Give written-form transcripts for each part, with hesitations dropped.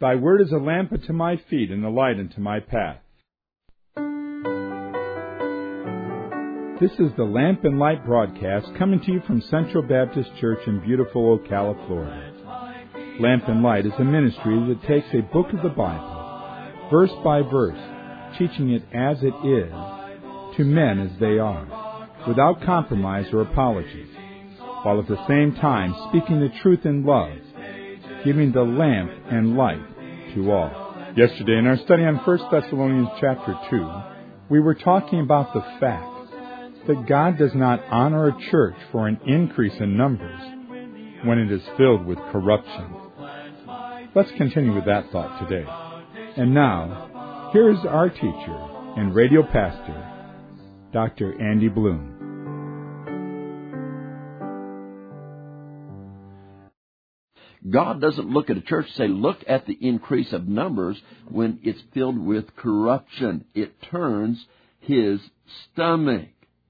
Thy word is a lamp unto my feet and a light unto my path. This is the Lamp and Light broadcast coming to you from Central Baptist Church in beautiful Ocala, Florida. Lamp and Light is a ministry that takes a book of the Bible, verse by verse, teaching it as it is, to men as they are, without compromise or apologies, while at the same time speaking the truth in love, giving the lamp and light to all. Yesterday in our study on 1 Thessalonians chapter 2, we were talking about the fact that God does not honor a church for an increase in numbers when it is filled with corruption. Let's continue with that thought today. And now, here is our teacher and radio pastor, Dr. Andy Bloom. God doesn't look at a church and say, look at the increase of numbers when it's filled with corruption. It turns His stomach.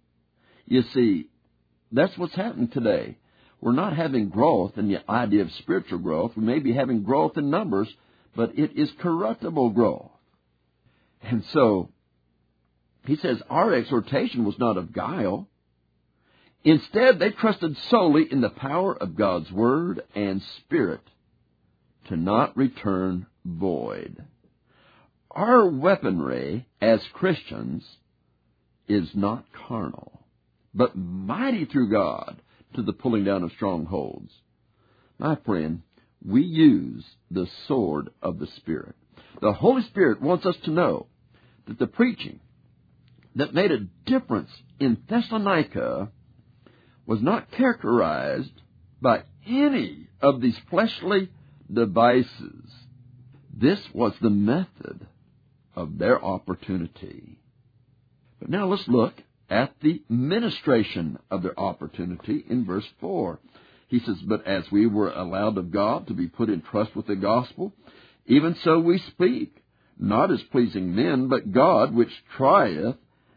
You see, that's what's happening today. We're not having growth in the idea of spiritual growth. We may be having growth in numbers, but it is corruptible growth. And so, he says, our exhortation was not of guile. Instead, they trusted solely in the power of God's Word and Spirit to not return void. Our weaponry as Christians is not carnal, but mighty through God to the pulling down of strongholds. My friend, we use the sword of the Spirit. The Holy Spirit wants us to know that the preaching that made a difference in Thessalonica was not characterized by any of these fleshly devices. This was the method of their opportunity. But now let's look at the ministration of their opportunity in verse 4. He says, but as we were allowed of God to be put in trust with the gospel, even so we speak, not as pleasing men, but God which trieth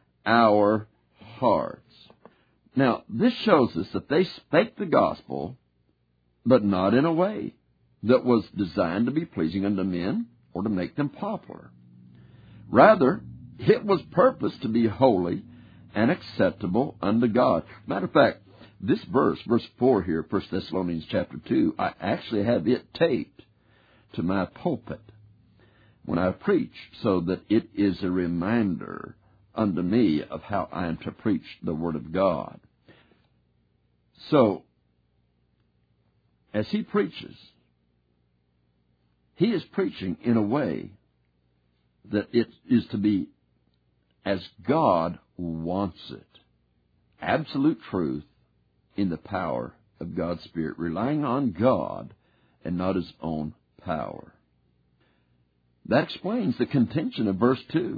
our hearts. Now, this shows us that they spake the gospel, but not in a way that was designed to be pleasing unto men or to make them popular. Rather, it was purposed to be holy and acceptable unto God. Matter of fact, this verse 4 here, 1 Thessalonians chapter 2, I actually have it taped to my pulpit when I preach, so that it is a reminder unto me of how I am to preach the Word of God. So, as he preaches, he is preaching in a way that it is to be as God wants it. Absolute truth in the power of God's Spirit, relying on God and not his own power. That explains the contention of verse 2.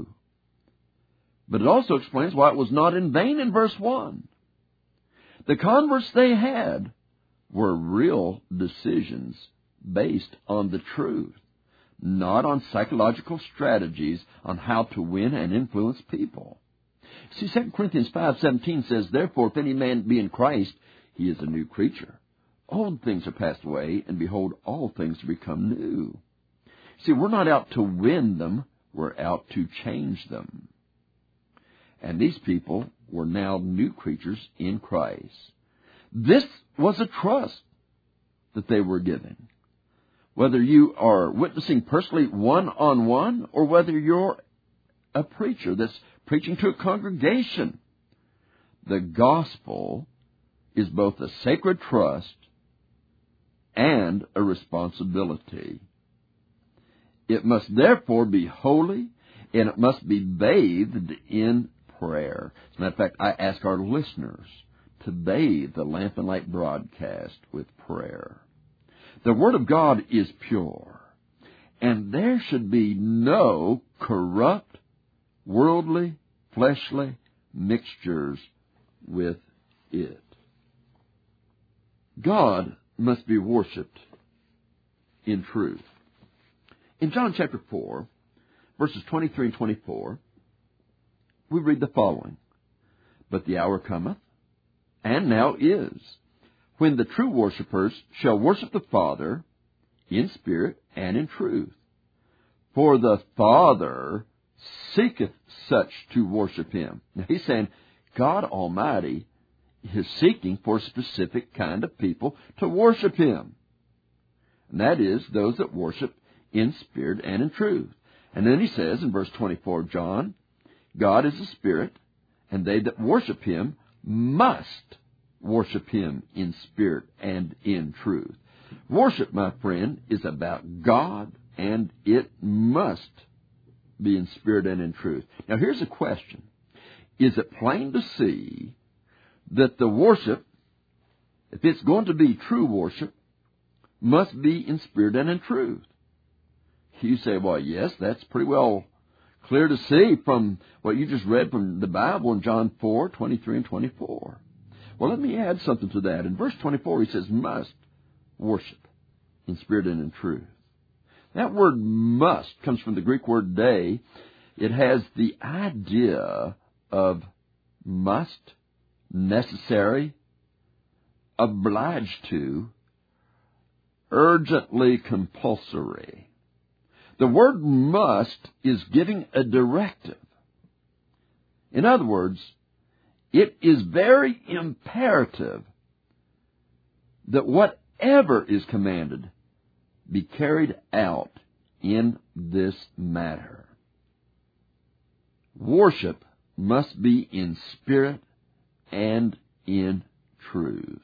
But it also explains why it was not in vain in verse 1. The converts they had were real decisions based on the truth, not on psychological strategies on how to win and influence people. See, 2 Corinthians 5:17 says, therefore, if any man be in Christ, he is a new creature. Old things are passed away, and behold, all things are become new. See, we're not out to win them, we're out to change them. And these people were now new creatures in Christ. This was a trust that they were given. Whether you are witnessing personally one-on-one, or whether you're a preacher that's preaching to a congregation, the gospel is both a sacred trust and a responsibility. It must therefore be holy, and it must be bathed in prayer. As a matter of fact, I ask our listeners to bathe the Lamp and Light broadcast with prayer. The Word of God is pure, and there should be no corrupt, worldly, fleshly mixtures with it. God must be worshipped in truth. In John chapter 4, verses 23 and 24, we read the following. But the hour cometh, and now is, when the true worshipers shall worship the Father in spirit and in truth. For the Father seeketh such to worship him. Now he's saying God Almighty is seeking for a specific kind of people to worship him. And that is those that worship in spirit and in truth. And then he says in verse 24 of John, God is a spirit, and they that worship him must worship him in spirit and in truth. Worship, my friend, is about God, and it must be in spirit and in truth. Now here's a question. Is it plain to see that the worship, if it's going to be true worship, must be in spirit and in truth? You say, well, yes, that's pretty well clear to see from what you just read from the Bible in John 4, 23 and 24. Well, let me add something to that. In verse 24, he says, must worship in spirit and in truth. That word must comes from the Greek word de. It has the idea of must, necessary, obliged to, urgently compulsory. The word must is giving a directive. In other words, it is very imperative that whatever is commanded be carried out in this matter. Worship must be in spirit and in truth.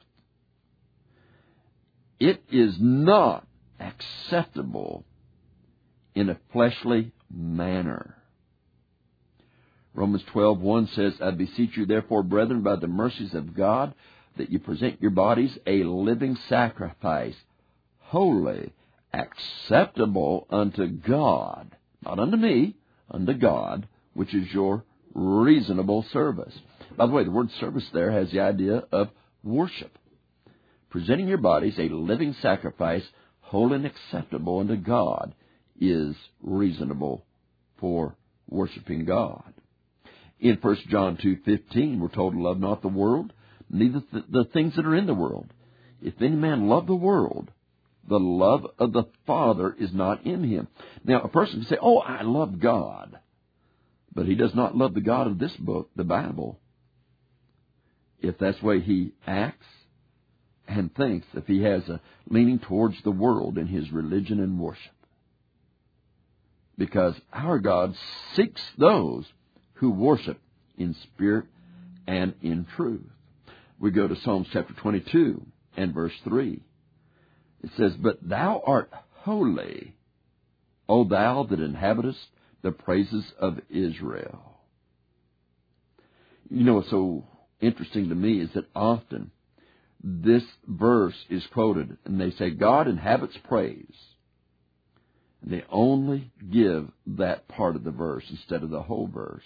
It is not acceptable in a fleshly manner. Romans 12:1 says, I beseech you therefore, brethren, by the mercies of God, that you present your bodies a living sacrifice, holy, acceptable unto God, not unto me, unto God, which is your reasonable service. By the way, the word service there has the idea of worship. Presenting your bodies a living sacrifice, holy and acceptable unto God, is reasonable for worshiping God. In 1 John 2:15, we're told to love not the world, neither the things that are in the world. If any man love the world, the love of the Father is not in him. Now, a person can say, oh, I love God, but he does not love the God of this book, the Bible. If that's the way he acts and thinks, if he has a leaning towards the world in his religion and worship. Because our God seeks those who worship in spirit and in truth. We go to Psalms chapter 22 and verse 3. It says, But thou art holy, O thou that inhabitest the praises of Israel. You know what's so interesting to me is that often this verse is quoted and they say, God inhabits praise. They only give that part of the verse instead of the whole verse.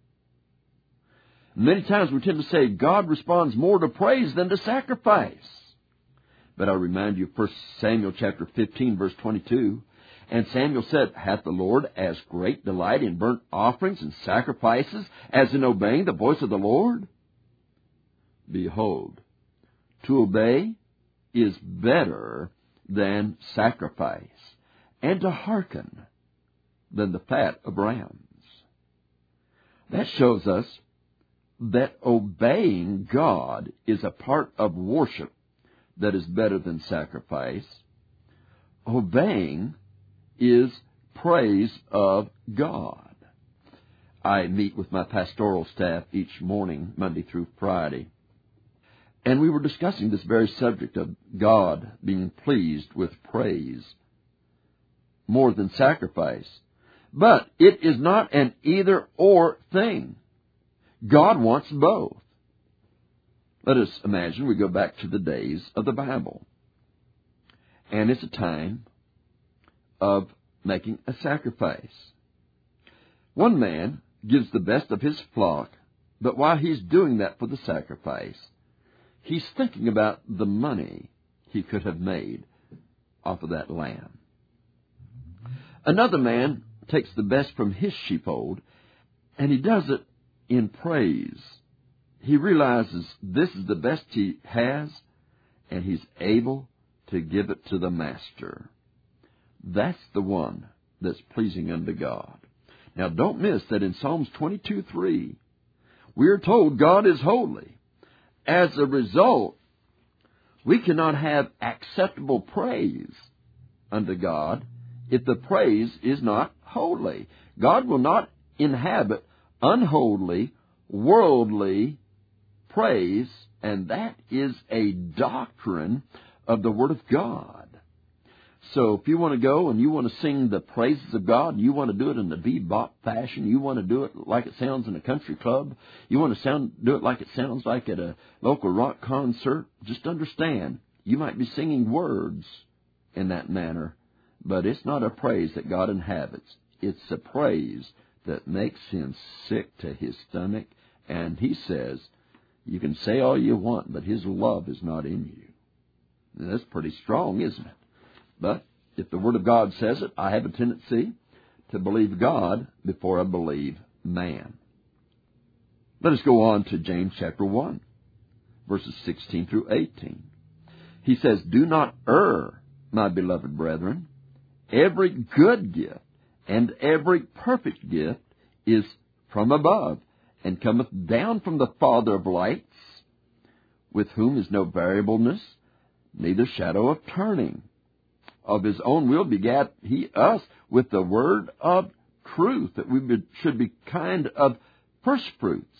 Many times we tend to say God responds more to praise than to sacrifice. But I remind you of 1 Samuel chapter 15, verse 22. And Samuel said, Hath the Lord as great delight in burnt offerings and sacrifices as in obeying the voice of the Lord? Behold, to obey is better than sacrifice, and to hearken than the fat of rams. That shows us that obeying God is a part of worship that is better than sacrifice. Obeying is praise of God. I meet with my pastoral staff each morning, Monday through Friday, and we were discussing this very subject of God being pleased with praise more than sacrifice. But it is not an either-or thing. God wants both. Let us imagine we go back to the days of the Bible. And it's a time of making a sacrifice. One man gives the best of his flock, but while he's doing that for the sacrifice, he's thinking about the money he could have made off of that lamb. Another man takes the best from his sheepfold, and he does it in praise. He realizes this is the best he has, and he's able to give it to the master. That's the one that's pleasing unto God. Now, don't miss that in Psalms 22:3, we are told God is holy. As a result, we cannot have acceptable praise unto God if the praise is not holy. God will not inhabit unholy, worldly praise, and that is a doctrine of the Word of God. So if you want to go and you want to sing the praises of God, and you want to do it in the bebop fashion, you want to do it like it sounds in a country club, you want to do it like it sounds like at a local rock concert, just understand, you might be singing words in that manner, but it's not a praise that God inhabits. It's a praise that makes Him sick to His stomach, and He says, you can say all you want, but His love is not in you. And that's pretty strong, isn't it? But if the Word of God says it, I have a tendency to believe God before I believe man. Let us go on to James chapter 1, verses 16 through 18. He says, do not err, my beloved brethren. Every good gift and every perfect gift is from above, and cometh down from the Father of lights, with whom is no variableness, neither shadow of turning. Of His own will begat He us with the word of truth, that we should be kind of first fruits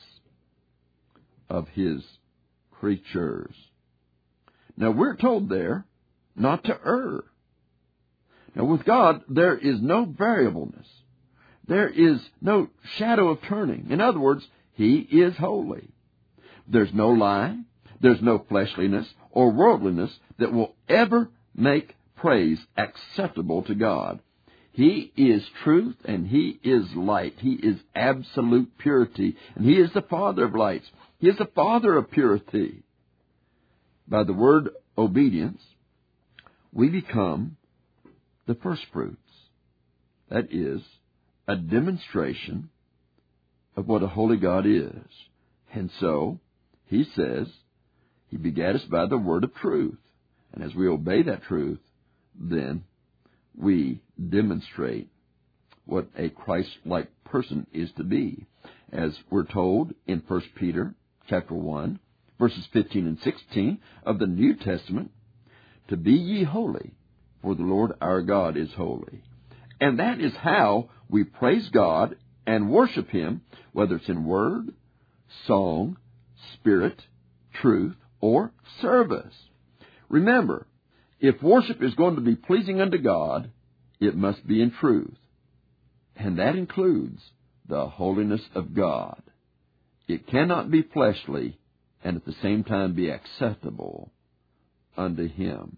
of His creatures. Now, we're told there not to err. Now, with God, there is no variableness. There is no shadow of turning. In other words, He is holy. There's no lie, there's no fleshliness or worldliness that will ever make praise acceptable to God. He is truth and He is light. He is absolute purity, and He is the Father of lights. He is the Father of purity. By the word obedience, we become the first fruits. That is a demonstration of what a holy God is. And so, He says, He begat us by the word of truth. And as we obey that truth, then we demonstrate what a Christ-like person is to be. As we're told in 1 Peter chapter 1, verses 15 and 16 of the New Testament, to be ye holy, for the Lord our God is holy. And that is how we praise God and worship Him, whether it's in word, song, spirit, truth, or service. Remember, if worship is going to be pleasing unto God, it must be in truth. And that includes the holiness of God. It cannot be fleshly and at the same time be acceptable unto Him.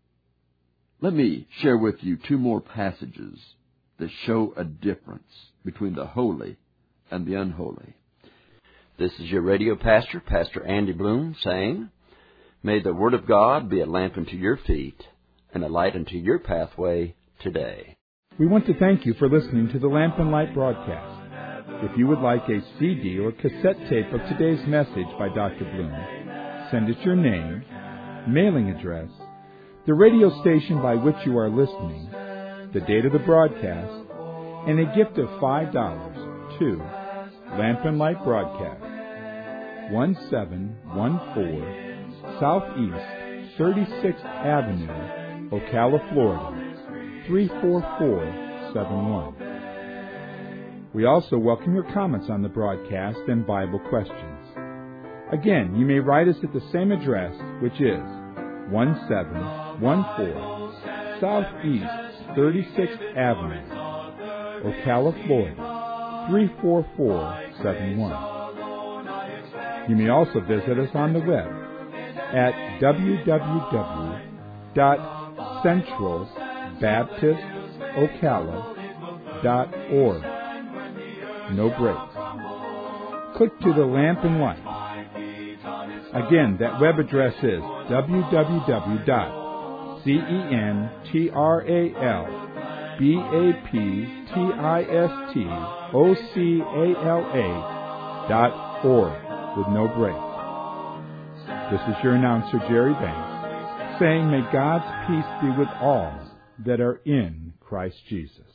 Let me share with you two more passages that show a difference between the holy and the unholy. This is your radio pastor, Pastor Andy Bloom, saying, may the Word of God be a lamp unto your feet and a light unto your pathway today. We want to thank you for listening to the Lamp and Light broadcast. If you would like a CD or cassette tape of today's message by Dr. Bloom, send us your name, mailing address, the radio station by which you are listening, the date of the broadcast, and a gift of $5 to Lamp and Light Broadcast, 1714 Southeast 36th Avenue, Ocala, Florida, 34471. We also welcome your comments on the broadcast and Bible questions. Again, you may write us at the same address, which is 1714 Southeast 36th Avenue, Ocala, Florida, 34471. You may also visit us on the web at www.centralbaptistocala.org. No breaks. Click to the Lamp and Light. Again, that web address is www.centralbaptistocala.org with no breaks. This is your announcer, Jerry Banks, saying, may God's peace be with all that are in Christ Jesus.